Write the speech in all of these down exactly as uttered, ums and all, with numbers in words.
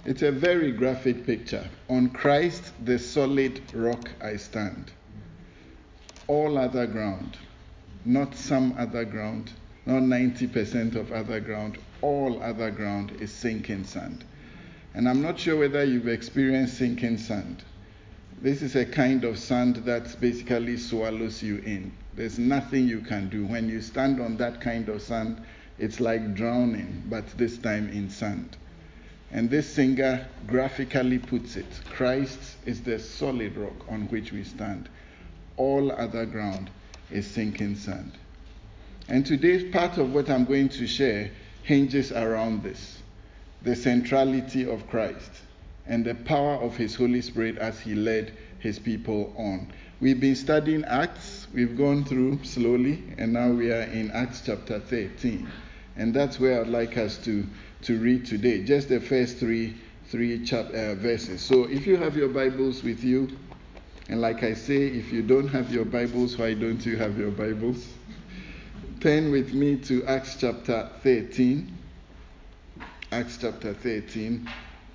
It's a very graphic picture. On Christ, the solid rock I stand. All other ground, not some other ground, not ninety percent of other ground, all other ground is sinking sand. And I'm not sure whether you've experienced sinking sand. This is a kind of sand that basically swallows you in. There's nothing you can do. When you stand on that kind of sand, it's like drowning, but this time in sand. And this singer graphically puts it, Christ is the solid rock on which we stand. All other ground is sinking sand. And today's part of what I'm going to share hinges around this, the centrality of Christ and the power of his Holy Spirit as he led his people on. We've been studying Acts, we've gone through slowly, and now we are in Acts chapter thirteen. And that's where I'd like us to, to read today, just the first three, three chap, uh, verses. So if you have your Bibles with you, and like I say, if you don't have your Bibles, why don't you have your Bibles? Turn with me to Acts chapter thirteen. Acts chapter thirteen.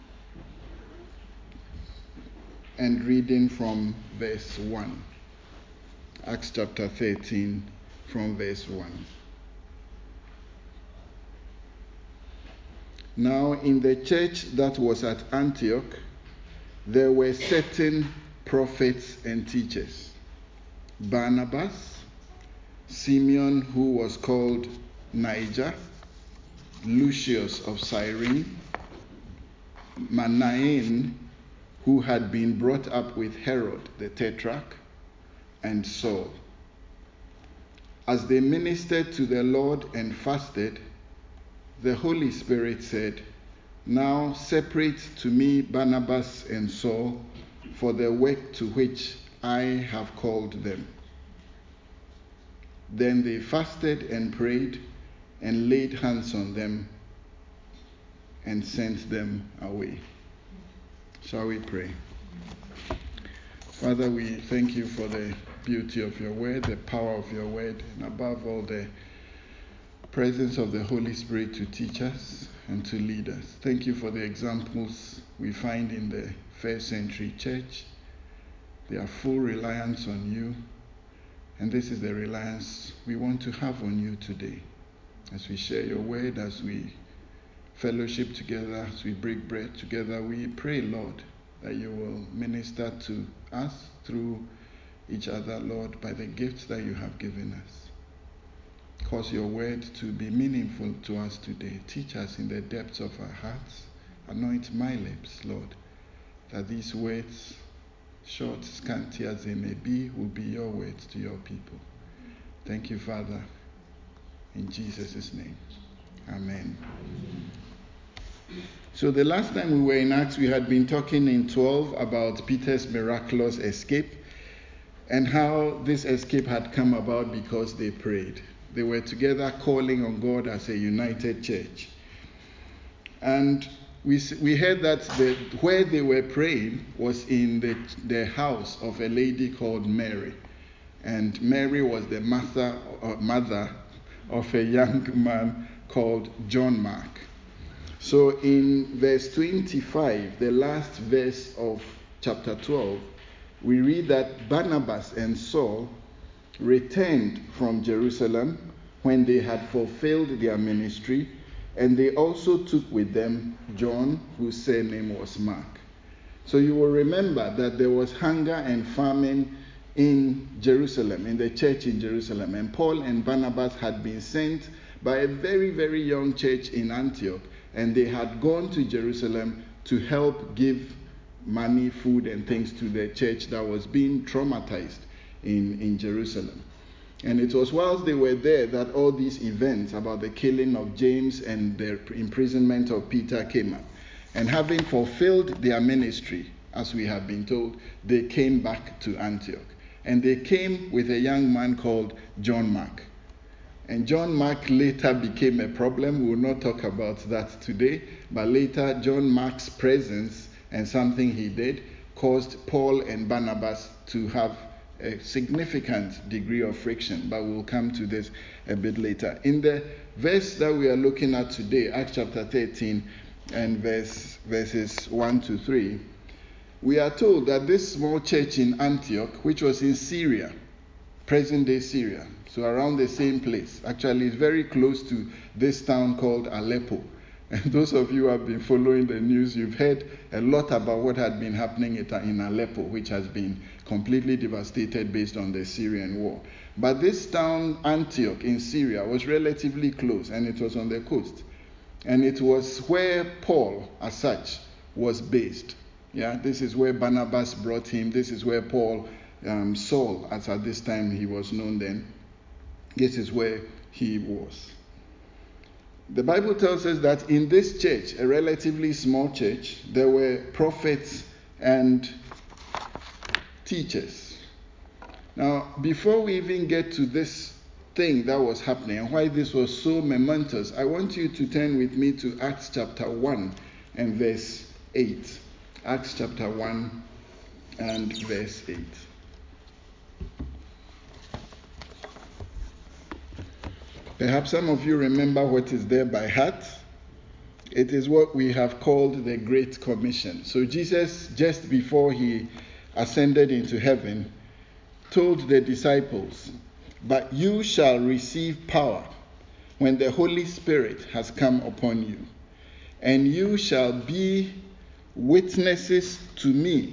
And reading from verse one. Acts chapter thirteen from verse one. Now in the church that was at Antioch, there were certain prophets and teachers. Barnabas, Simeon, who was called Niger, Lucius of Cyrene, Manaen, who had been brought up with Herod the Tetrarch, and Saul. As they ministered to the Lord and fasted, the Holy Spirit said, "Now separate to me Barnabas and Saul for the work to which I have called them." Then they fasted and prayed and laid hands on them and sent them away. Shall we pray? Father, we thank you for the beauty of your word, the power of your word, and above all, the presence of the Holy Spirit to teach us and to lead us. Thank you for the examples we find in the first century church. They are full reliance on you, and this is the reliance we want to have on you today. As we share your word, as we fellowship together, as we break bread together, we pray, Lord, that you will minister to us through each other, Lord, by the gifts that you have given us. Cause your word to be meaningful to us today. Teach us in the depths of our hearts. Anoint my lips, Lord, that these words, short, scanty as they may be, will be your words to your people. Thank you, Father. In Jesus' name. Amen. So the last time we were in Acts, we had been talking in twelve about Peter's miraculous escape and how this escape had come about because they prayed. They were together calling on God as a united church. And we we heard that the, where they were praying was in the, the house of a lady called Mary. And Mary was the mother, or mother of a young man called John Mark. So in verse twenty-five, the last verse of chapter twelve, we read that Barnabas and Saul returned from Jerusalem when they had fulfilled their ministry, and they also took with them John, whose surname was Mark. So you will remember that there was hunger and famine in Jerusalem, in the church in Jerusalem, and Paul and Barnabas had been sent by a very, very young church in Antioch, and they had gone to Jerusalem to help give money, food, and things to the church that was being traumatized in, in Jerusalem. And it was whilst they were there that all these events about the killing of James and the imprisonment of Peter came up. And having fulfilled their ministry, as we have been told, they came back to Antioch. And they came with a young man called John Mark. And John Mark later became a problem. We will not talk about that today. But later, John Mark's presence and something he did caused Paul and Barnabas to have a significant degree of friction, but we'll come to this a bit later. In the verse that we are looking at today, Acts chapter thirteen and verse verses one to three, we are told that this small church in Antioch, which was in Syria, present-day Syria, so around the same place, actually it's very close to this town called Aleppo. And those of you who have been following the news, you've heard a lot about what had been happening in Aleppo, which has been completely devastated based on the Syrian war. But this town, Antioch in Syria, was relatively close, and it was on the coast. And it was where Paul, as such, was based. Yeah, this is where Barnabas brought him. This is where Paul, um, Saul, as at this time he was known then, this is where he was. The Bible tells us that in this church, a relatively small church, there were prophets and teachers. Now, before we even get to this thing that was happening and why this was so momentous, I want you to turn with me to Acts chapter one and verse eight. Acts chapter one and verse eight. Perhaps some of you remember what is there by heart. It is what we have called the Great Commission. So Jesus, just before he ascended into heaven, told the disciples, "But you shall receive power when the Holy Spirit has come upon you, and you shall be witnesses to me,"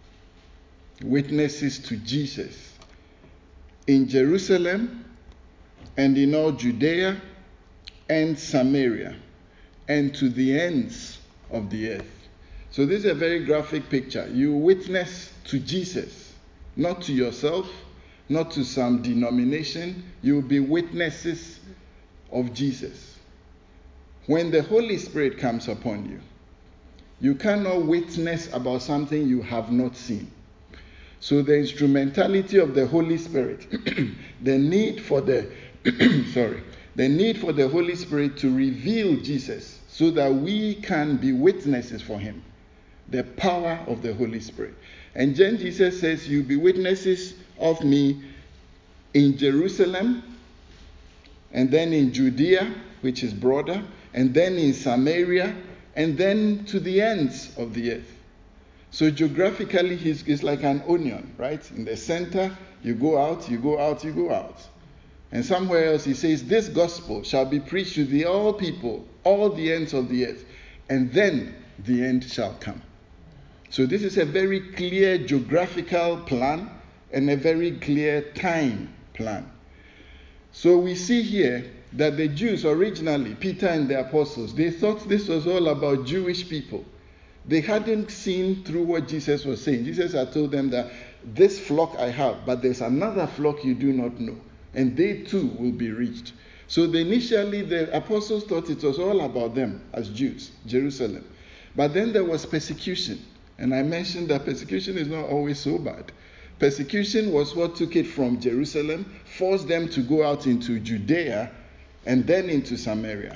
witnesses to Jesus, "in Jerusalem, and in all Judea and Samaria, and to the ends of the earth." So this is a very graphic picture. You witness to Jesus, not to yourself, not to some denomination. You will be witnesses of Jesus. When the Holy Spirit comes upon you, you cannot witness about something you have not seen. So the instrumentality of the Holy Spirit, the need for the sorry, the need for the Holy Spirit to reveal Jesus so that we can be witnesses for him. The power of the Holy Spirit. And then Jesus says, "You'll be witnesses of me in Jerusalem, and then in Judea," which is broader, "and then in Samaria, and then to the ends of the earth." So geographically, he's, it's like an onion, right? In the center, you go out, you go out, you go out. And somewhere else he says, "This gospel shall be preached to the all people, all the ends of the earth, and then the end shall come." So this is a very clear geographical plan and a very clear time plan. So we see here that the Jews originally, Peter and the apostles, they thought this was all about Jewish people. They hadn't seen through what Jesus was saying. Jesus had told them that this flock I have, but there's another flock you do not know, and they too will be reached. So the, initially the apostles thought it was all about them as Jews, Jerusalem. But then there was persecution. And I mentioned that persecution is not always so bad. Persecution was what took it from Jerusalem, forced them to go out into Judea, and then into Samaria.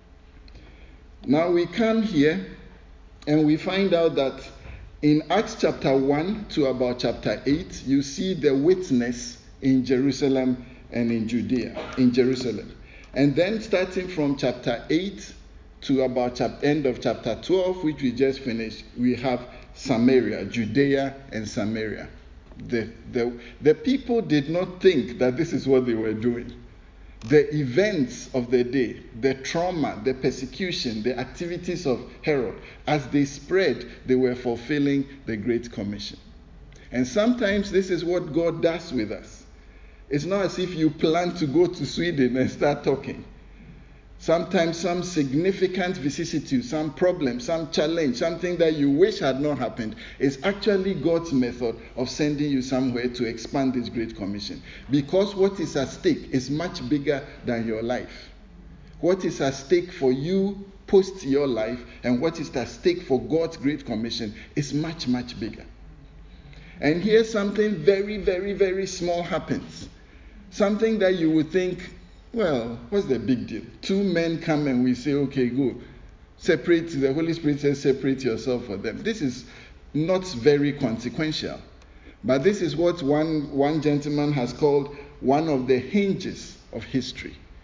Now we come here and we find out that in Acts chapter one to about chapter eight, you see the witness in Jerusalem and in Judea, in Jerusalem. And then starting from chapter eight to about chapter, end of chapter twelve, which we just finished, we have Samaria, Judea and Samaria. The, the, the people did not think that this is what they were doing. The events of the day, the trauma, the persecution, the activities of Herod, as they spread, they were fulfilling the Great Commission. And sometimes this is what God does with us. It's not as if you plan to go to Sweden and start talking. Sometimes some significant vicissitude, some problem, some challenge, something that you wish had not happened is actually God's method of sending you somewhere to expand this Great Commission. Because what is at stake is much bigger than your life. What is at stake for you post your life and what is at stake for God's Great Commission is much, much bigger. And here something very, very, very small happens. Something that you would think, well, what's the big deal? Two men come and we say, okay, go. Separate, the Holy Spirit says, separate yourself for them. This is not very consequential. But this is what one, one gentleman has called one of the hinges of history.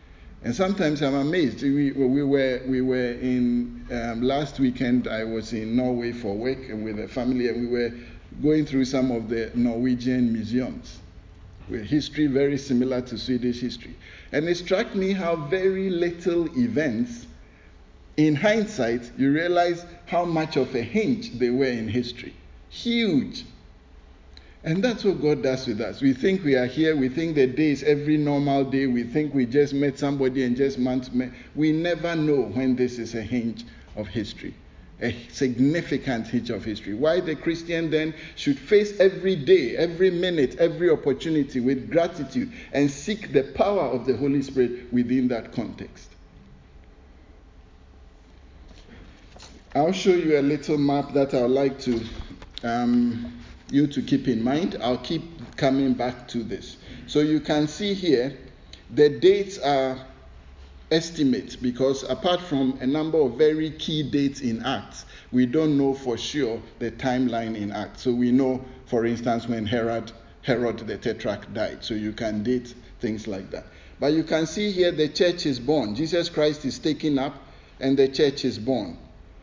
And sometimes I'm amazed. We, we were we were in um, last weekend. I was in Norway for work and with a family, and we were going through some of the Norwegian museums with history very similar to Swedish history. And it struck me how very little events, in hindsight, you realize how much of a hinge they were in history. Huge. And that's what God does with us. We think we are here. We think the day is every normal day. We think we just met somebody and just months met. We never know when this is a hinge of history, a significant hinge of history. Why the Christian then should face every day, every minute, every opportunity with gratitude and seek the power of the Holy Spirit within that context. I'll show you a little map that I would like to um, you to keep in mind. I'll keep coming back to this. So you can see here, the dates are estimates, because apart from a number of very key dates in Acts, we don't know for sure the timeline in Acts. So we know, for instance, when Herod, Herod the Tetrarch died. So you can date things like that. But you can see here the church is born. Jesus Christ is taken up and the church is born.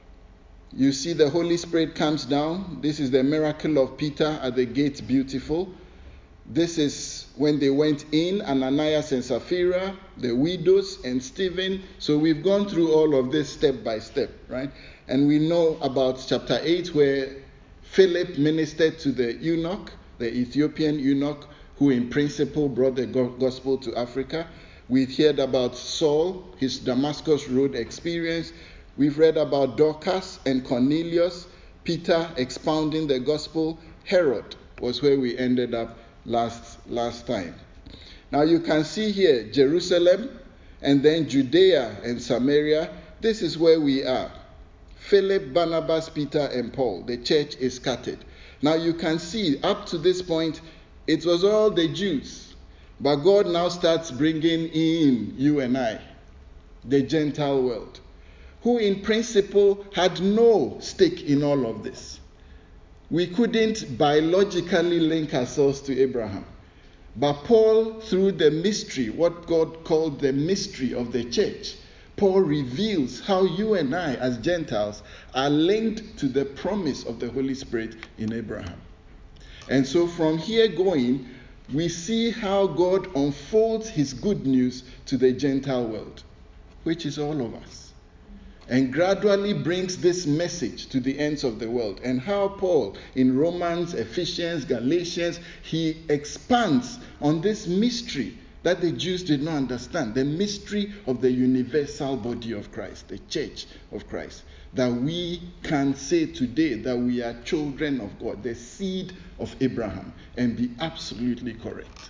You see the Holy Spirit comes down. This is the miracle of Peter at the gate, beautiful. This is when they went in, Ananias and Sapphira, the widows and Stephen. So we've gone through all of this step by step, right? And we know about chapter eight where Philip ministered to the eunuch, the Ethiopian eunuch, who in principle brought the gospel to Africa. We've heard about Saul, his Damascus Road experience. We've read about Dorcas and Cornelius, Peter expounding the gospel. Herod was where we ended up last last time. Now you can see here Jerusalem and then Judea and Samaria. This is where we are. Philip, Barnabas, Peter and Paul. The church is scattered. Now you can see up to this point it was all the Jews. But God now starts bringing in you and I, the Gentile world, who in principle had no stake in all of this. We couldn't biologically link ourselves to Abraham. But Paul, through the mystery, what God called the mystery of the church, Paul reveals how you and I as Gentiles are linked to the promise of the Holy Spirit in Abraham. And so from here going, we see how God unfolds his good news to the Gentile world, which is all of us, and gradually brings this message to the ends of the world. And how Paul in Romans, Ephesians, Galatians, he expands on this mystery that the Jews did not understand, the mystery of the universal body of Christ, the church of Christ, that we can say today that we are children of God, the seed of Abraham, and be absolutely correct.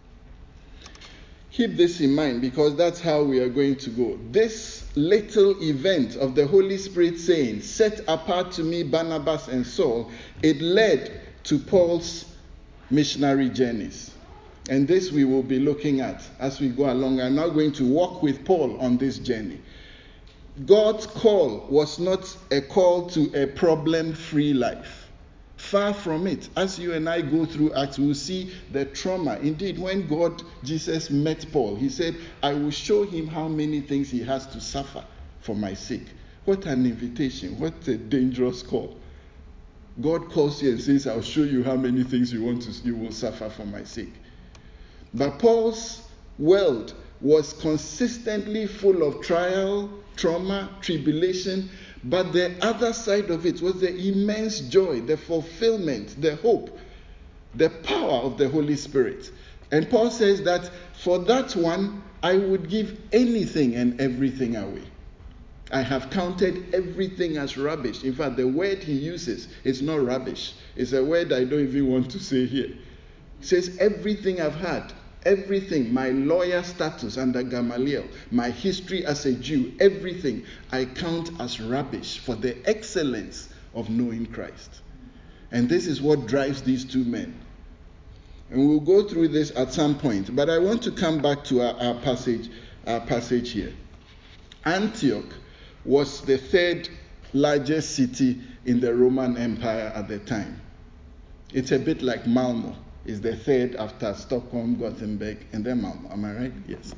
Keep this in mind, because that's how we are going to go. This little event of the Holy Spirit saying, set apart to me Barnabas and Saul, it led to Paul's missionary journeys. And this we will be looking at as we go along. I'm now going to walk with Paul on this journey. God's call was not a call to a problem-free life. Far from it. As you and I go through Acts, we'll see the trauma. Indeed, when God, Jesus met Paul, he said, I will show him how many things he has to suffer for my sake. What an invitation. What a dangerous call. God calls you and says, I'll show you how many things you want to, you will suffer for my sake. But Paul's world was consistently full of trial, trauma, tribulation. But the other side of it was the immense joy, the fulfillment, the hope, the power of the Holy Spirit. And Paul says that for that one, I would give anything and everything away. I have counted everything as rubbish. In fact, the word he uses is not rubbish. It's a word I don't even want to say here. He says, everything I've had, everything, my lawyer status under Gamaliel, my history as a Jew, everything I count as rubbish for the excellence of knowing Christ. And this is what drives these two men. And we'll go through this at some point. But I want to come back to our, our passage, our passage here. Antioch was the third largest city in the Roman Empire at the time. It's a bit like Malmo. Is the third after Stockholm, Gothenburg, and then Malmo. Am I right? Yes.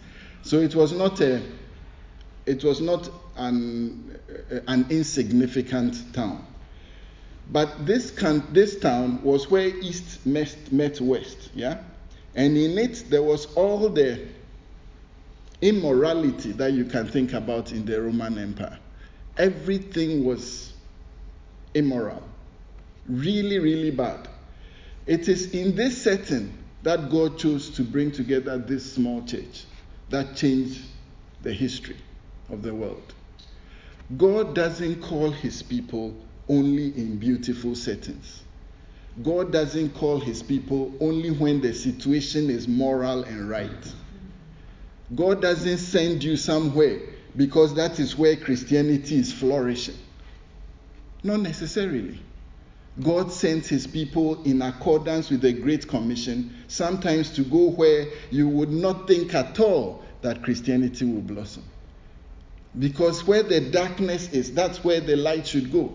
So it was not a, it was not an, an insignificant town. But this can, this town was where East met, met West, yeah? And in it, there was all the immorality that you can think about in the Roman Empire. Everything was immoral. Really, really bad. It is in this setting that God chose to bring together this small church that changed the history of the world. God doesn't call his people only in beautiful settings. God doesn't call his people only when the situation is moral and right. God doesn't send you somewhere because that is where Christianity is flourishing. Not necessarily. God sends his people in accordance with the Great Commission, sometimes to go where you would not think at all that Christianity will blossom. Because where the darkness is, that's where the light should go.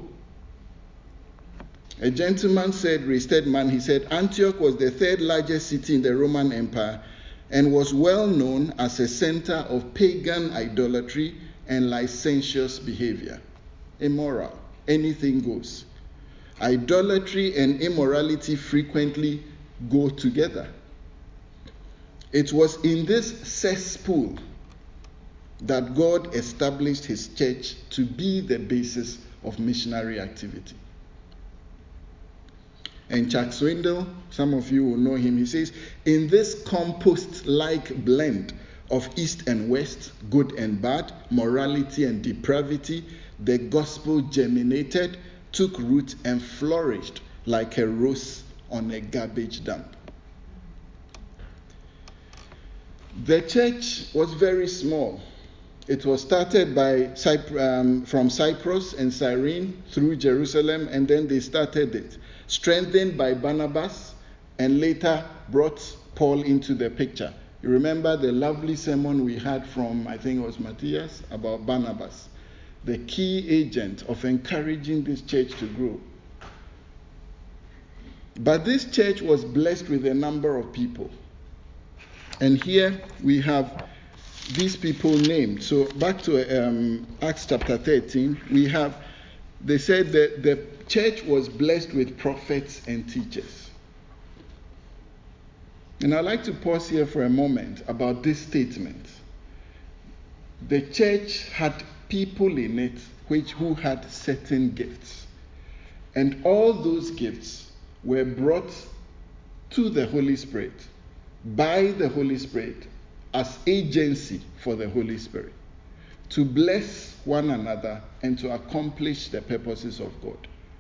A gentleman said, Ray Stedman, he said, Antioch was the third largest city in the Roman Empire and was well known as a center of pagan idolatry and licentious behavior. Immoral. Anything goes. Idolatry and immorality frequently go together. It was in this cesspool that God established his church to be the basis of missionary activity. And Chuck Swindoll, some of you will know him, he says, in this compost-like blend of East and West, good and bad, morality and depravity, the gospel germinated, took root, and flourished like a rose on a garbage dump. The church was very small. It was started by um, from Cyprus and Cyrene through Jerusalem, and then they started it, strengthened by Barnabas, and later brought Paul into the picture. You remember the lovely sermon we had from, I think it was Matthias, about Barnabas, the key agent of encouraging this church to grow. But this church was blessed with a number of people. And here we have these people named. So back to um, Acts chapter thirteen, we have, they said that the church was blessed with prophets and teachers. And I'd like to pause here for a moment about this statement. The church had people in it which who had certain gifts. And all those gifts were brought to the Holy Spirit by the Holy Spirit as agency for the Holy Spirit to bless one another and to accomplish the purposes of God.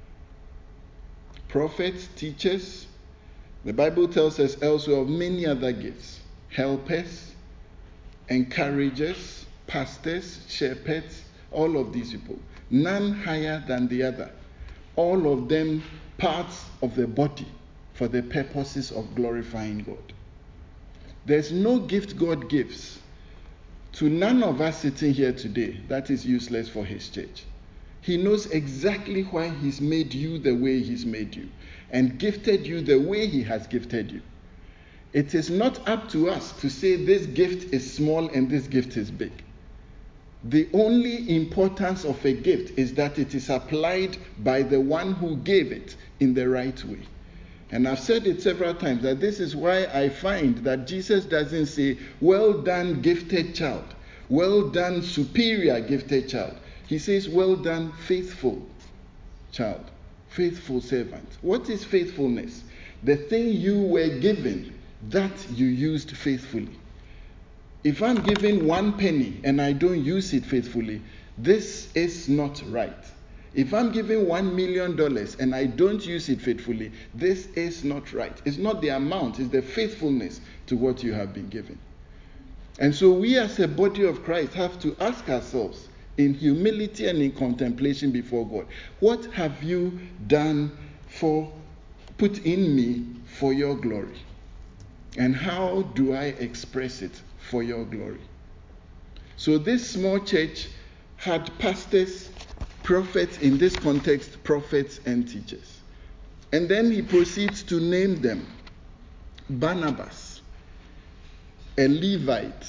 Prophets, teachers, the Bible tells us elsewhere of many other gifts. Helpers, encouragers, pastors, shepherds, all of these people. None higher than the other. All of them parts of the body for the purposes of glorifying God. There's no gift God gives to none of us sitting here today that is useless for his church. He knows exactly why he's made you the way he's made you and gifted you the way he has gifted you. It is not up to us to say this gift is small and this gift is big. The only importance of a gift is that it is applied by the one who gave it in the right way. And I've said it several times that this is why I find that Jesus doesn't say, well done, gifted child. Well done, superior gifted child. He says, well done, faithful child. Faithful servant. What is faithfulness? The thing you were given, that you used faithfully. If I'm given one penny and I don't use it faithfully, this is not right. If I'm given one million dollars and I don't use it faithfully, this is not right. It's not the amount, it's the faithfulness to what you have been given. And so we as a body of Christ have to ask ourselves in humility and in contemplation before God, what have you done for, put in me for your glory? And how do I express it for your glory? So this small church had pastors, prophets, in this context, prophets and teachers. And then he proceeds to name them. Barnabas, a Levite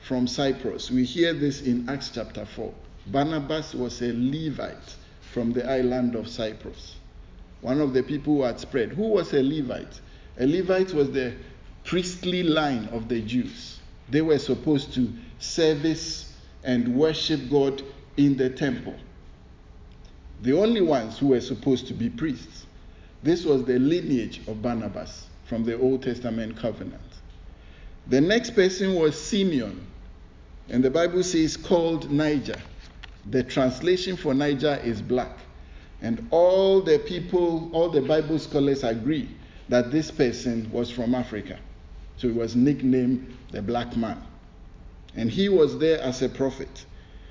from Cyprus. We hear this in Acts chapter four. Barnabas was a Levite from the island of Cyprus. One of the people who had spread. Who was a Levite? A Levite was the priestly line of the Jews. They were supposed to service and worship God in the temple. The only ones who were supposed to be priests. This was the lineage of Barnabas from the Old Testament covenant. The next person was Simeon, and the Bible says called Niger. The translation for Niger is black. And all the people, all the Bible scholars agree that this person was from Africa. So he was nicknamed the black man. And he was there as a prophet.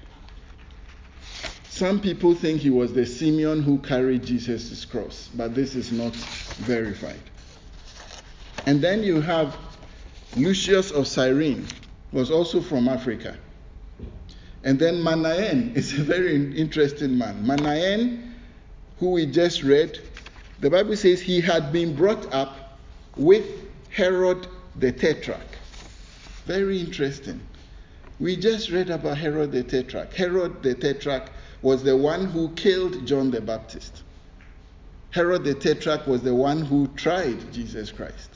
Some people think he was the Simeon who carried Jesus' cross, but this is not verified. And then you have Lucius of Cyrene, was also from Africa. And then Manaen is a very interesting man. Manaen, who we just read, the Bible says he had been brought up with Herod the Tetrarch. Very interesting. We just read about Herod the Tetrarch. Herod the Tetrarch was the one who killed John the Baptist. Herod the Tetrarch was the one who tried Jesus Christ.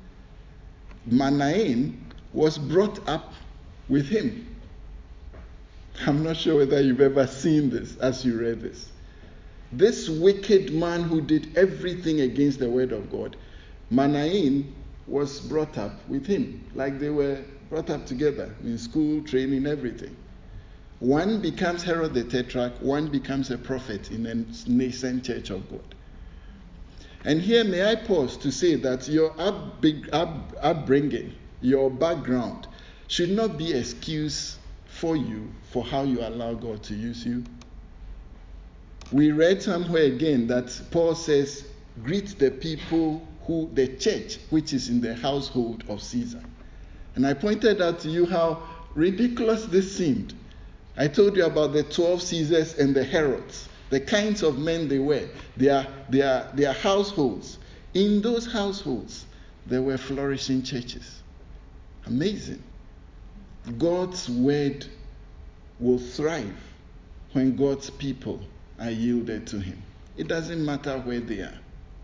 Manaen was brought up with him. I'm not sure whether you've ever seen this as you read this. This wicked man who did everything against the word of God, Manaen was brought up with him, like they were brought up together in school, training, everything. One becomes Herod the Tetrarch, one becomes a prophet in a nascent church of God. And here may I pause to say that your up, big, up, upbringing, your background, should not be excuse for you for how you allow God to use you. We read somewhere again that Paul says, greet the people who, the church, which is in the household of Caesar. And I pointed out to you how ridiculous this seemed. I told you about the twelve Caesars and the Herods, the kinds of men they were, their, their, their households. In those households, there were flourishing churches. Amazing. God's word will thrive when God's people are yielded to him. It doesn't matter where they are.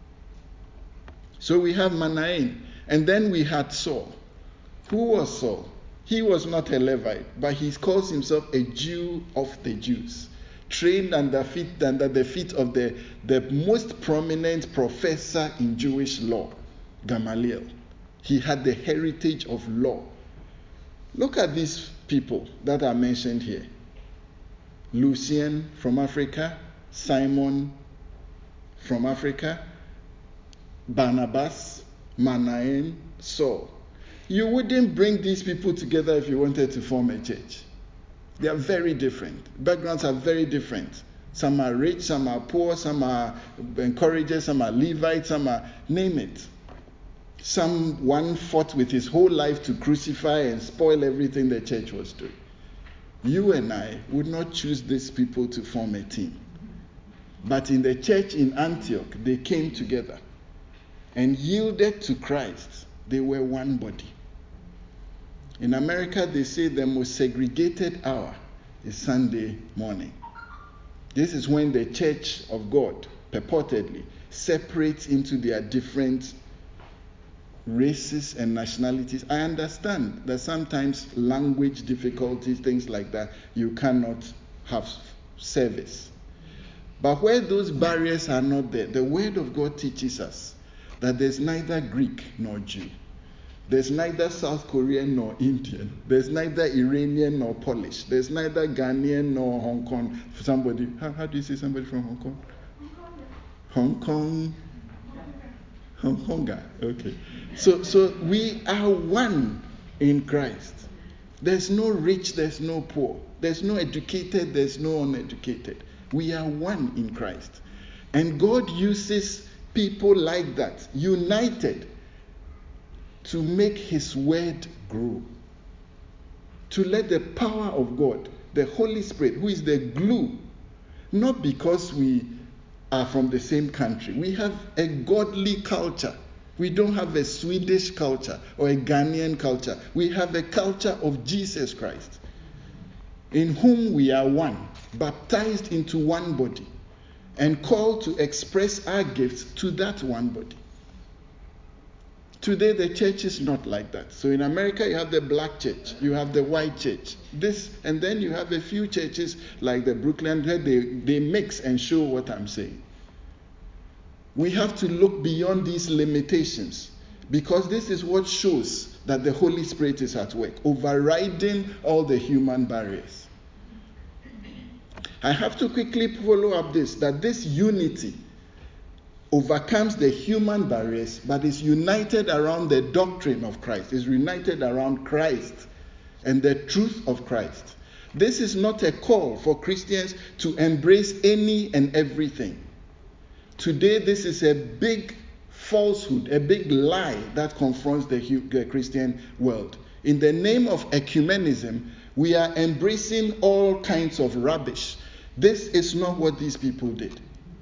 So we have Manaen, and then we had Saul. Who was Saul? He was not a Levite, but he calls himself a Jew of the Jews, trained under, feet, under the feet of the, the most prominent professor in Jewish law, Gamaliel. He had the heritage of law. Look at these people that are mentioned here. Lucian from Africa, Simon from Africa, Barnabas, Manaen, Saul. You wouldn't bring these people together if you wanted to form a church. They are very different. Backgrounds are very different. Some are rich, some are poor, some are encouragers, some are Levites, some are, name it. Some one fought with his whole life to crucify and spoil everything the church was doing. You and I would not choose these people to form a team. But in the church in Antioch, they came together and yielded to Christ. They were one body. In America, they say the most segregated hour is Sunday morning. This is when the church of God, purportedly, separates into their different races and nationalities. I understand that sometimes language difficulties, things like that, you cannot have service. But where those barriers are not there, the Word of God teaches us that there's neither Greek nor Jew. There's neither South Korean nor Indian. There's neither Iranian nor Polish. There's neither Ghanaian nor Hong Kong. Somebody, how, how do you say somebody from Hong Kong? Hong Kong. Hong Konger. Okay. So, so we are one in Christ. There's no rich, there's no poor. There's no educated, there's no uneducated. We are one in Christ. And God uses people like that, united, to make his word grow. To let the power of God, the Holy Spirit, who is the glue, not because we are from the same country. We have a godly culture We don't have a Swedish culture or a Ghanaian culture. We have a culture of Jesus Christ, in whom we are one, baptized into one body, and called to express our gifts to that one body. Today, the church is not like that. So in America, you have the black church, you have the white church, this, and then you have a few churches like the Brooklyn where they, they mix and show what I'm saying. We have to look beyond these limitations, because this is what shows that the Holy Spirit is at work, overriding all the human barriers. I have to quickly follow up this, that this unity overcomes the human barriers, but is united around the doctrine of Christ, is united around Christ and the truth of Christ. This is not a call for Christians to embrace any and everything. Today, this is a big falsehood, a big lie that confronts the, the Christian world. In the name of ecumenism, we are embracing all kinds of rubbish. This is not what these people did.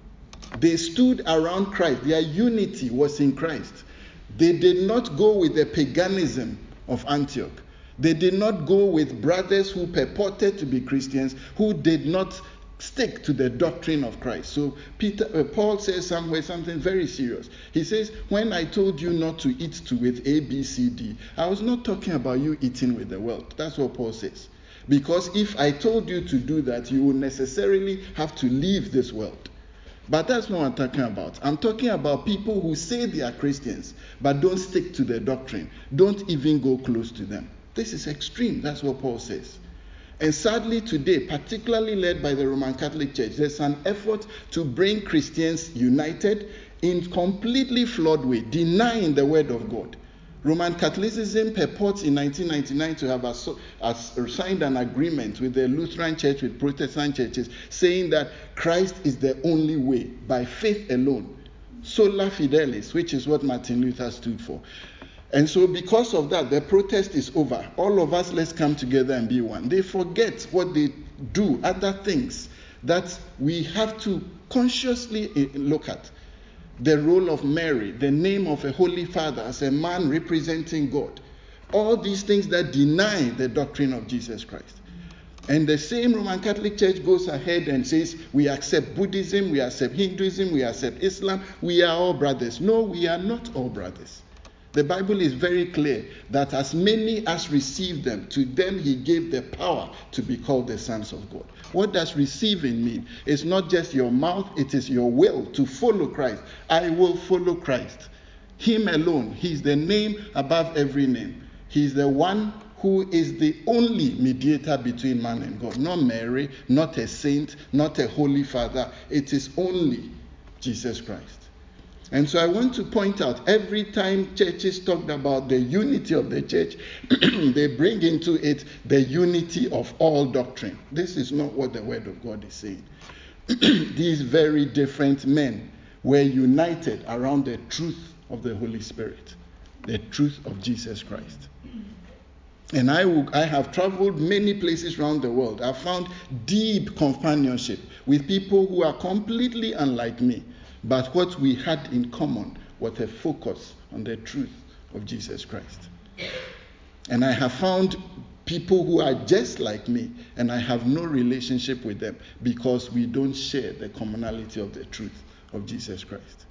They stood around Christ. Their unity was in Christ. They did not go with the paganism of Antioch. They did not go with brothers who purported to be Christians, who did not stick to the doctrine of Christ. So Peter, uh, Paul says somewhere something very serious. He says, when I told you not to eat to with A, B, C, D, I was not talking about you eating with the world. That's what Paul says. Because if I told you to do that, you would necessarily have to leave this world. But that's not what I'm talking about. I'm talking about people who say they are Christians, but don't stick to the doctrine. Don't even go close to them. This is extreme. That's what Paul says. And sadly today, particularly led by the Roman Catholic Church, there's an effort to bring Christians united in completely flawed way, denying the word of God. Roman Catholicism purports in nineteen ninety-nine to have as, as signed an agreement with the Lutheran Church, with Protestant churches, saying that Christ is the only way, by faith alone. Sola fidelis, which is what Martin Luther stood for. And so because of that, the protest is over. All of us, let's come together and be one. They forget what they do, other things that we have to consciously look at. The role of Mary, the name of a Holy Father as a man representing God. All these things that deny the doctrine of Jesus Christ. And the same Roman Catholic Church goes ahead and says, we accept Buddhism, we accept Hinduism, we accept Islam, we are all brothers. No, we are not all brothers. The Bible is very clear that as many as received them, to them he gave the power to be called the sons of God. What does receiving mean? It's not just your mouth, it is your will to follow Christ. I will follow Christ. Him alone. He's the name above every name. He's the one who is the only mediator between man and God. Not Mary, not a saint, not a holy father. It is only Jesus Christ. And so I want to point out, every time churches talked about the unity of the church, they bring into it the unity of all doctrine. This is not what the word of God is saying. These very different men were united around the truth of the Holy Spirit, the truth of Jesus Christ. And I, will, I have traveled many places around the world. I've found deep companionship with people who are completely unlike me. But what we had in common was a focus on the truth of Jesus Christ. And I have found people who are just like me, and I have no relationship with them because we don't share the commonality of the truth of Jesus Christ.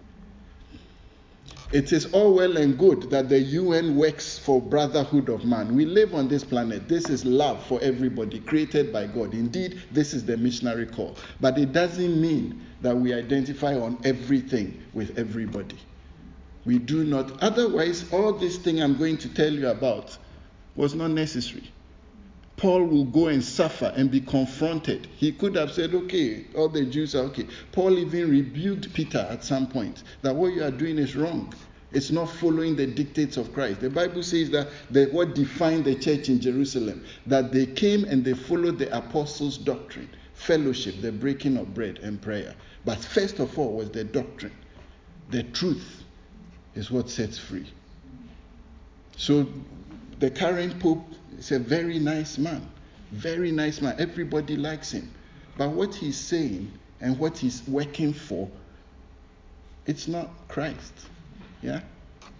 It is all well and good that the U N works for brotherhood of man. We live on this planet. This is love for everybody, created by God. Indeed, this is the missionary call. But it doesn't mean that we identify on everything with everybody. We do not. Otherwise, all this thing I'm going to tell you about was not necessary. Paul will go and suffer and be confronted. He could have said, okay, all the Jews are okay. Paul even rebuked Peter at some point that what you are doing is wrong. It's not following the dictates of Christ. The Bible says that the, what defined the church in Jerusalem, that they came and they followed the apostles' doctrine, fellowship, the breaking of bread and prayer. But first of all was the doctrine. The truth is what sets free. So the current Pope is a very nice man. Very nice man. Everybody likes him. But what he's saying and what he's working for, it's not Christ. Yeah?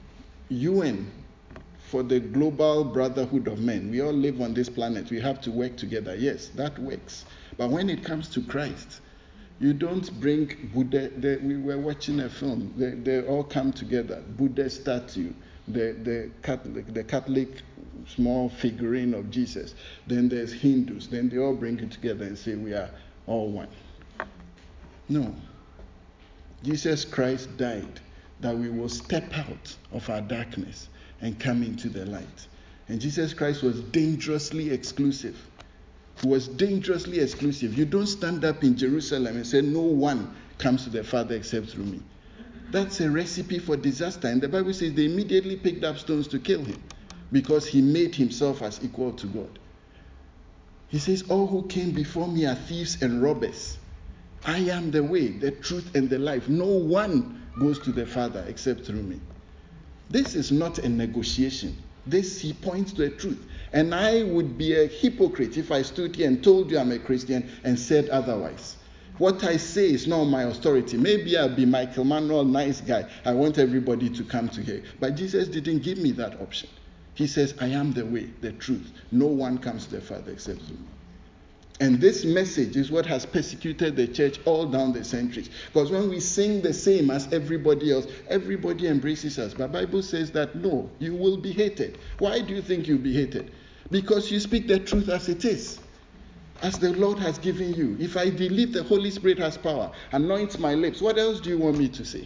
U N, for the global brotherhood of men. We all live on this planet. We have to work together. Yes, that works. But when it comes to Christ, you don't bring Buddha. The, we were watching a film. They, they all come together. Buddha statue, the, the Catholic, the Catholic small figurine of Jesus. Then there's Hindus. Then they all bring it together and say we are all one. No. Jesus Christ died that we will step out of our darkness and come into the light. And Jesus Christ was dangerously exclusive. He was dangerously exclusive. You don't stand up in Jerusalem and say, no one comes to the Father except through me. That's a recipe for disaster. And the Bible says they immediately picked up stones to kill him because he made himself as equal to God. He says, all who came before me are thieves and robbers. I am the way, the truth, and the life. No one goes to the Father except through me. This is not a negotiation. This, he points to a truth. And I would be a hypocrite if I stood here and told you I'm a Christian and said otherwise. What I say is not my authority. Maybe I'll be Michael Manuel, nice guy. I want everybody to come to here. But Jesus didn't give me that option. He says, I am the way, the truth. No one comes to the Father except through me. And this message is what has persecuted the church all down the centuries. Because when we sing the same as everybody else, everybody embraces us. But the Bible says that no, you will be hated. Why do you think you'll be hated? Because you speak the truth as it is, as the Lord has given you. If I believe the Holy Spirit has power, anoints my lips, what else do you want me to say?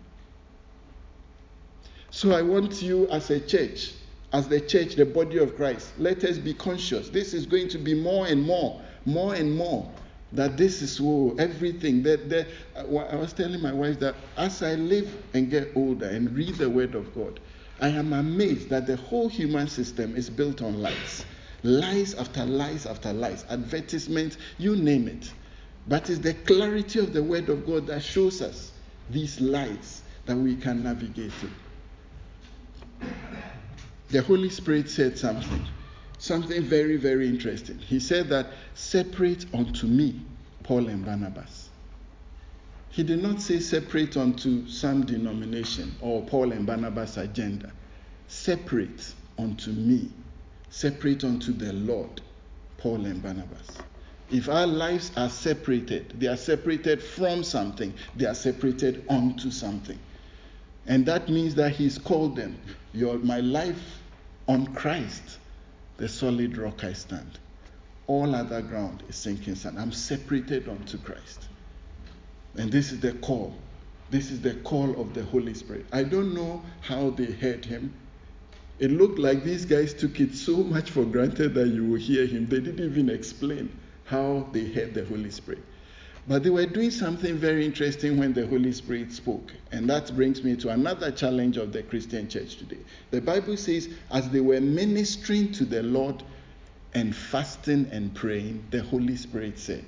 So I want you as a church, as the church, the body of Christ, let us be conscious. This is going to be more and more. More and more, that this is oh, everything. That, that I was telling my wife that as I live and get older and read the Word of God, I am amazed that the whole human system is built on lies. Lies after lies after lies. Advertisements, you name it. But it's the clarity of the Word of God that shows us these lies that we can navigate through. The Holy Spirit said something. Something very, very interesting. He said that, separate unto me Paul and Barnabas. He did not say separate unto some denomination or Paul and Barnabas' agenda. Separate unto me. Separate unto the Lord, Paul and Barnabas. If our lives are separated, they are separated from something. They are separated unto something. And that means that he's called them. Your, my life on Christ, the solid rock I stand. All other ground is sinking sand. I'm separated unto Christ. And this is the call. This is the call of the Holy Spirit. I don't know how they heard him. It looked like these guys took it so much for granted that you will hear him. They didn't even explain how they heard the Holy Spirit. But they were doing something very interesting when the Holy Spirit spoke. And that brings me to another challenge of the Christian church today. The Bible says, as they were ministering to the Lord and fasting and praying, the Holy Spirit said.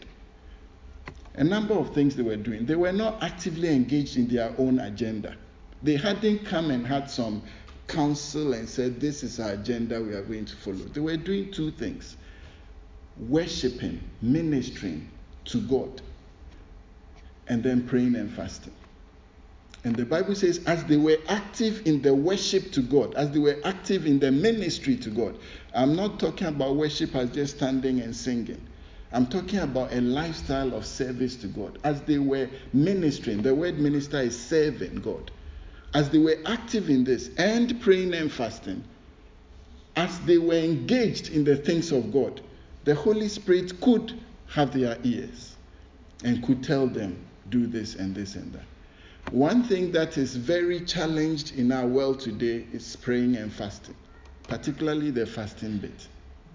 A number of things they were doing. They were not actively engaged in their own agenda. They hadn't come and had some counsel and said, this is our agenda we are going to follow. They were doing two things. Worshipping, ministering to God, and then praying and fasting. And the Bible says, as they were active in the worship to God, as they were active in the ministry to God, I'm not talking about worship as just standing and singing. I'm talking about a lifestyle of service to God. As they were ministering, the word minister is serving God. As they were active in this and praying and fasting, as they were engaged in the things of God, the Holy Spirit could have their ears and could tell them, do this and this and that. One thing that is very challenged in our world today is praying and fasting, particularly the fasting bit.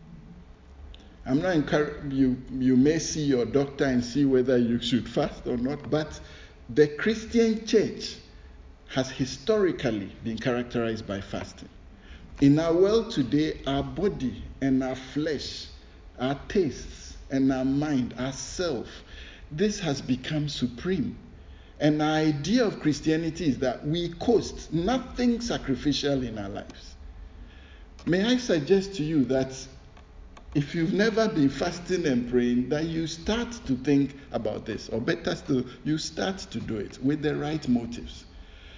I'm not encouraging you, you may see your doctor and see whether you should fast or not, but the Christian church has historically been characterized by fasting. In our world today, our body and our flesh, our tastes and our mind, our self, this has become supreme. And our idea of Christianity is that we coast, nothing sacrificial in our lives. May I suggest to you that if you've never been fasting and praying, that you start to think about this, or better still, you start to do it with the right motives.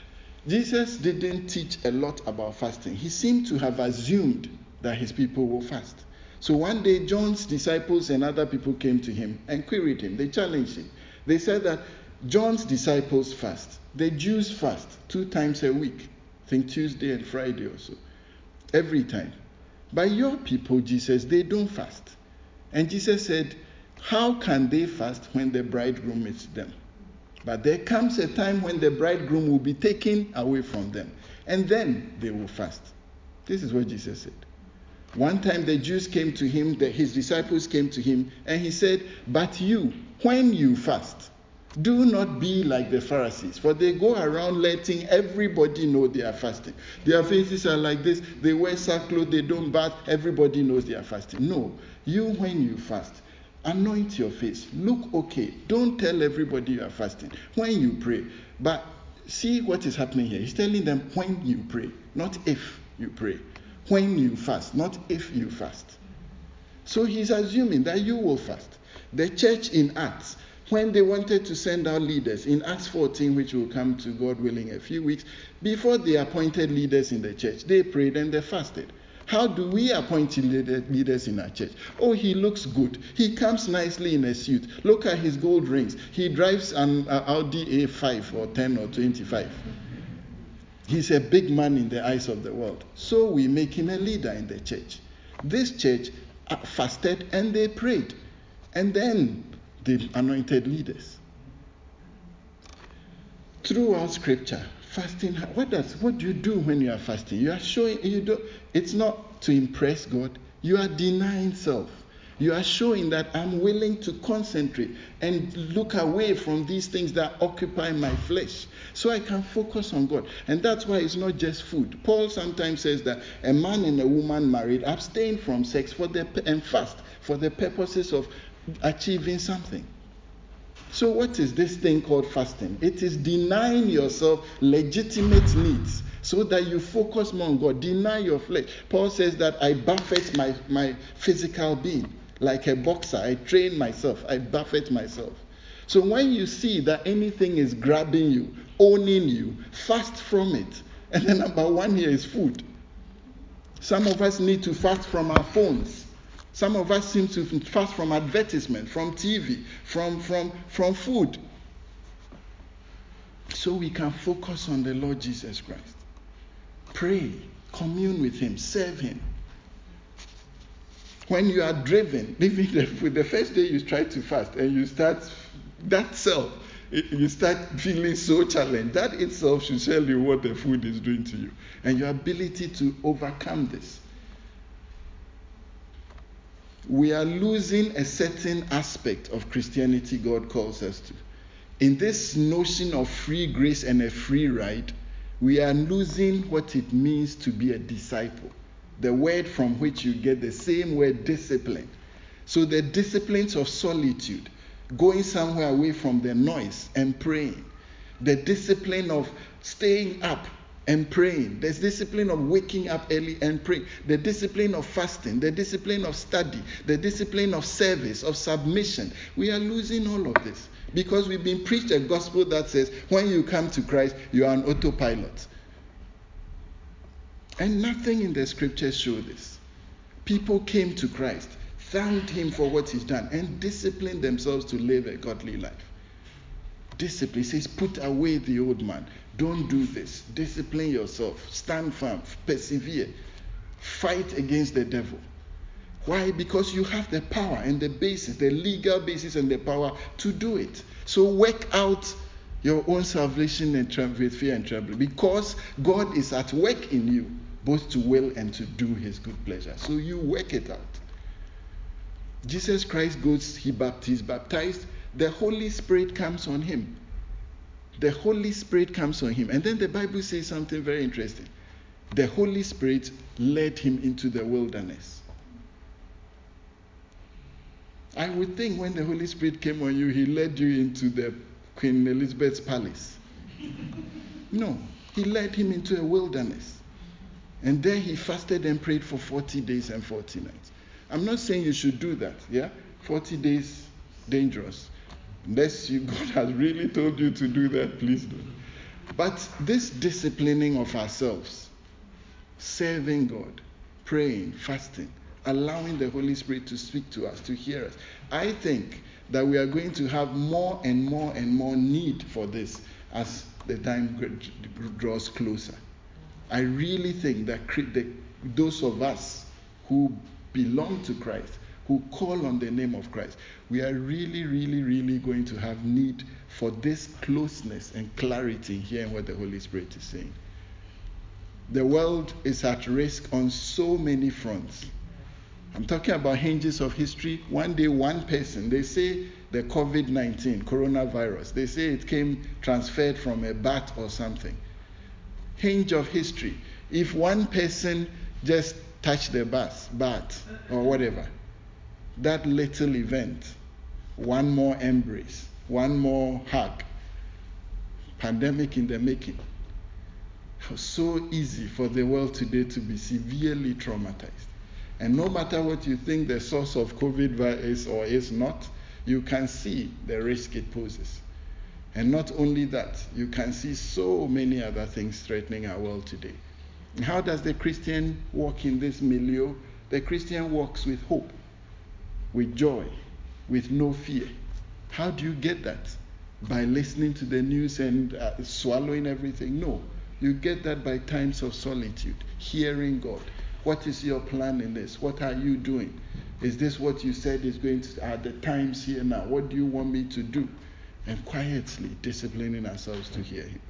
Jesus didn't teach a lot about fasting. He seemed to have assumed that his people will fast. So one day, John's disciples and other people came to him and queried him. They challenged him. They said that John's disciples fast. The Jews fast two times a week. I think Tuesday and Friday or so. Every time. But your people, Jesus, they don't fast. And Jesus said, how can they fast when the bridegroom is them? But there comes a time when the bridegroom will be taken away from them. And then they will fast. This is what Jesus said. One time the Jews came to him, the, his disciples came to him, and he said, but you, when you fast, do not be like the Pharisees, for they go around letting everybody know they are fasting. Their faces are like this, they wear sackcloth, they don't bath, everybody knows they are fasting. No, you, when you fast, anoint your face, look okay. Don't tell everybody you are fasting. When you pray, but see what is happening here. He's telling them when you pray, not if you pray. When you fast, not if you fast. So he's assuming that you will fast. The church in Acts, when they wanted to send out leaders, in Acts fourteen, which will come to God willing a few weeks, before they appointed leaders in the church, they prayed and they fasted. How do we appoint leaders in our church? Oh, he looks good. He comes nicely in a suit. Look at his gold rings. He drives an Audi A five or ten or twenty-five. He's a big man in the eyes of the world. So we make him a leader in the church. This church fasted and they prayed. And then they anointed leaders. Throughout scripture, fasting, what does what do you do when you are fasting? You are showing you do it's not to impress God. You are denying self. You are showing that I'm willing to concentrate and look away from these things that occupy my flesh so I can focus on God. And that's why it's not just food. Paul sometimes says that a man and a woman married abstain from sex for the and fast for the purposes of achieving something. So what is this thing called fasting? It is denying yourself legitimate needs so that you focus more on God. Deny your flesh. Paul says that I buffet my, my physical being. Like a boxer, I train myself. I buffet myself. So when you see that anything is grabbing you, owning you, fast from it. And then number one here is food. Some of us need to fast from our phones. Some of us seem to fast from advertisement, from T V, from, from, from food. So we can focus on the Lord Jesus Christ. Pray, commune with him, serve him. When you are driven, even the, the first day you try to fast and you start, that self, you start feeling so challenged. That itself should tell you what the food is doing to you and your ability to overcome this. We are losing a certain aspect of Christianity God calls us to. In this notion of free grace and a free ride, we are losing what it means to be a disciple. The word from which you get the same word, discipline. So the disciplines of solitude, going somewhere away from the noise and praying. The discipline of staying up and praying. There's discipline of waking up early and praying. The discipline of fasting. The discipline of study. The discipline of service, of submission. We are losing all of this because we've been preached a gospel that says when you come to Christ, you are an autopilot. And nothing in the scriptures show this. People came to Christ, thanked him for what he's done, and disciplined themselves to live a godly life. Discipline says, put away the old man. Don't do this. Discipline yourself. Stand firm. Persevere. Fight against the devil. Why? Because you have the power and the basis, the legal basis and the power to do it. So work out your own salvation and trem- with fear and trembling, because God is at work in you, both to will and to do his good pleasure. So you work it out. Jesus Christ goes, he baptized, baptized, the Holy Spirit comes on him. The Holy Spirit comes on him. And then the Bible says something very interesting. The Holy Spirit led him into the wilderness. I would think when the Holy Spirit came on you, he led you into the Queen Elizabeth's palace. No, he led him into a wilderness. And there he fasted and prayed for forty days and forty nights. I'm not saying you should do that, yeah? forty days, dangerous. Unless you, God has really told you to do that, please don't. But this disciplining of ourselves, serving God, praying, fasting, allowing the Holy Spirit to speak to us, to hear us, I think that we are going to have more and more and more need for this as the time draws closer. I really think that those of us who belong to Christ, who call on the name of Christ, we are really, really, really going to have need for this closeness and clarity hearing what the Holy Spirit is saying. The world is at risk on so many fronts. I'm talking about hinges of history. One day, one person, they say the covid nineteen, coronavirus, they say it came transferred from a bat or something. Hinge of history. If one person just touched the bat, bat or whatever, that little event, one more embrace, one more hug, pandemic in the making. So easy for the world today to be severely traumatized. And no matter what you think the source of COVID is or is not, you can see the risk it poses. And not only that, you can see so many other things threatening our world today. And how does the Christian walk in this milieu? The Christian walks with hope, with joy, with no fear. How do you get that? By listening to the news and uh, swallowing everything? No. You get that by times of solitude, hearing God. What is your plan in this? What are you doing? Is this what you said is going to, are the times here now? What do you want me to do? And quietly disciplining ourselves to hear Him.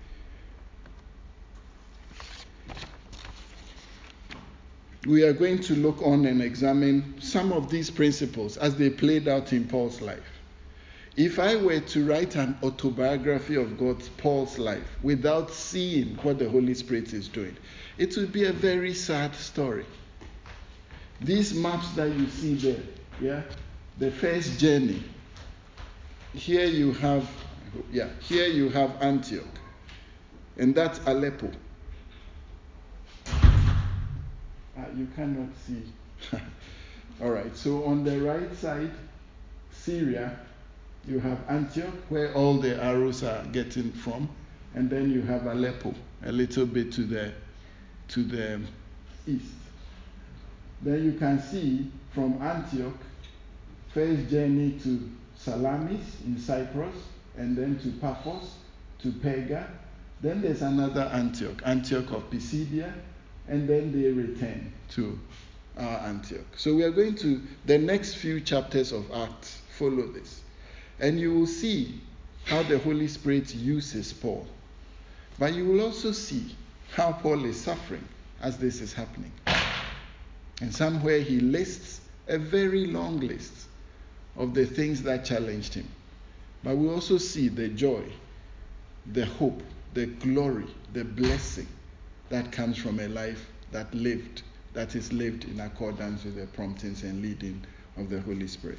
We are going to look on and examine some of these principles as they played out in Paul's life. If I were to write an autobiography of God's Paul's life without seeing what the Holy Spirit is doing, it would be a very sad story. These maps that you see there, yeah, the first journey. Here you have, yeah, here you have Antioch, and that's Aleppo. Ah, you cannot see. All right. So on the right side, Syria. You have Antioch, where all the arrows are getting from, and then you have Aleppo, a little bit to the to the east. Then you can see from Antioch, first journey to Salamis in Cyprus, and then to Paphos, to Perga. Then there's another Antioch, Antioch of Pisidia, and then they return to our Antioch. So we are going to, the next few chapters of Acts follow this. And you will see how the Holy Spirit uses Paul. But you will also see how Paul is suffering as this is happening. And somewhere he lists a very long list of the things that challenged him. But we also see the joy, the hope, the glory, the blessing that comes from a life that lived, that is lived in accordance with the promptings and leading of the Holy Spirit.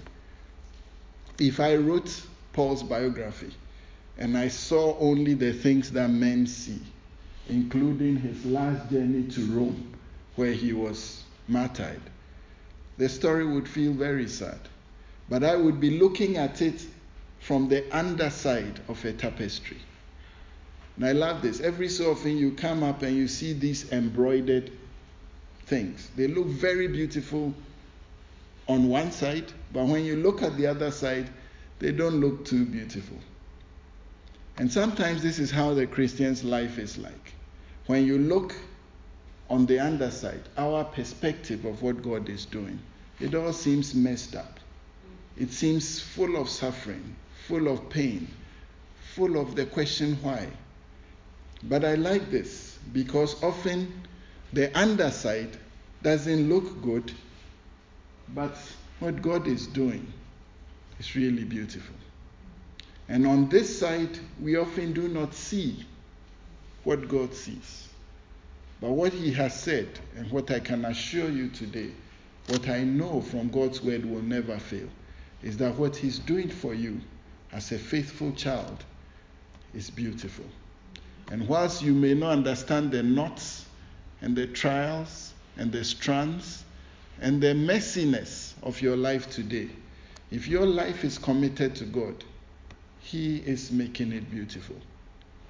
If I wrote Paul's biography and I saw only the things that men see, including his last journey to Rome, where he was martyred, the story would feel very sad. But I would be looking at it from the underside of a tapestry. And I love this. Every so often you come up and you see these embroidered things. They look very beautiful on one side, but when you look at the other side, they don't look too beautiful. And sometimes this is how the Christian's life is like. When you look on the underside, our perspective of what God is doing, it all seems messed up. It seems full of suffering, full of pain, full of the question why. But I like this because often the underside doesn't look good, but what God is doing is really beautiful. And on this side, we often do not see what God sees. But what He has said, and what I can assure you today, what I know from God's word will never fail, is that what He's doing for you as a faithful child is beautiful. And whilst you may not understand the knots and the trials and the strands and the messiness of your life today, if your life is committed to God, He is making it beautiful.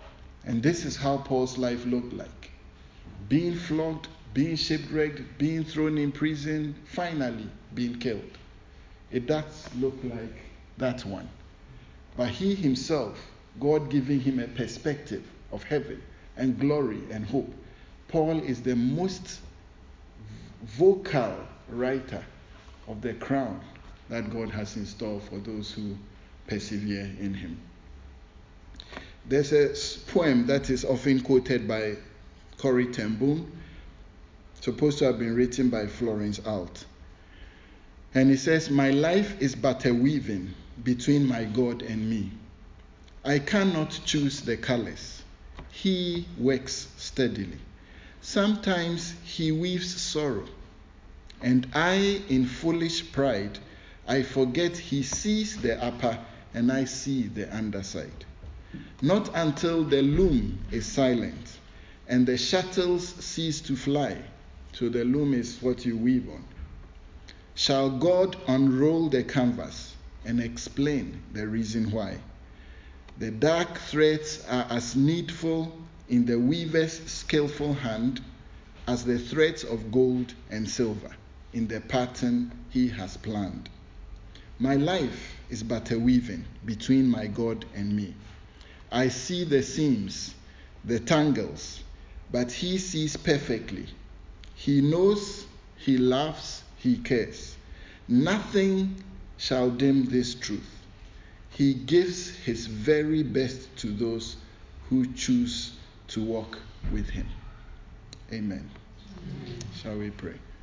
And this is how Paul's life looked like. Being flogged, being shipwrecked, being thrown in prison, finally being killed. It does look like that one. But he himself, God giving him a perspective of heaven and glory and hope. Paul is the most vocal writer of the crown that God has in store for those who persevere in him. There's a poem that is often quoted by Corrie ten Boom, supposed to have been written by Florence Alt. And it says, "My life is but a weaving between my God and me. I cannot choose the colors. He works steadily. Sometimes he weaves sorrow, and I, in foolish pride, I forget he sees the upper and I see the underside. Not until the loom is silent and the shuttles cease to fly," so the loom is what you weave on, "shall God unroll the canvas and explain the reason why. The dark threads are as needful in the weaver's skillful hand as the threads of gold and silver in the pattern he has planned. My life is but a weaving between my God and me. I see the seams, the tangles, but he sees perfectly. He knows, he loves, he cares. Nothing shall dim this truth. He gives his very best to those who choose to walk with him." Amen. Amen. Shall we pray?